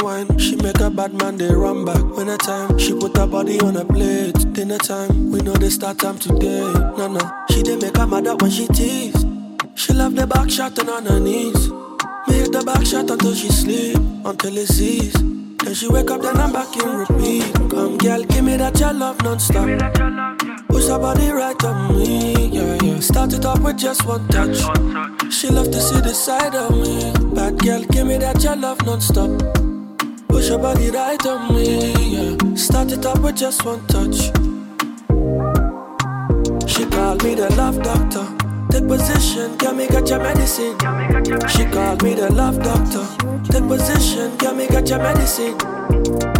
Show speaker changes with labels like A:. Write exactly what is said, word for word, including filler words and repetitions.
A: wine. She make a bad man, they run back. When the time, she put her body on a plate. Dinner time, we know they start time today. No, no, she didn't make her mad up when she teased. She love the back shot and on her knees. Me hit the back shot until she sleep, until it cease. Then she wake up, then I'm back in repeat. Come girl, give me that your love non-stop. Push her body right on me, yeah, yeah. Start it off with just one touch. She love to see the side of me. Bad girl, give me that your love non-stop. Push her body right on me, yeah. Start it off with just one touch. She called me the love doctor. Take position, girl, me got your medicine. She called me the love doctor. Take position, girl, me got your medicine.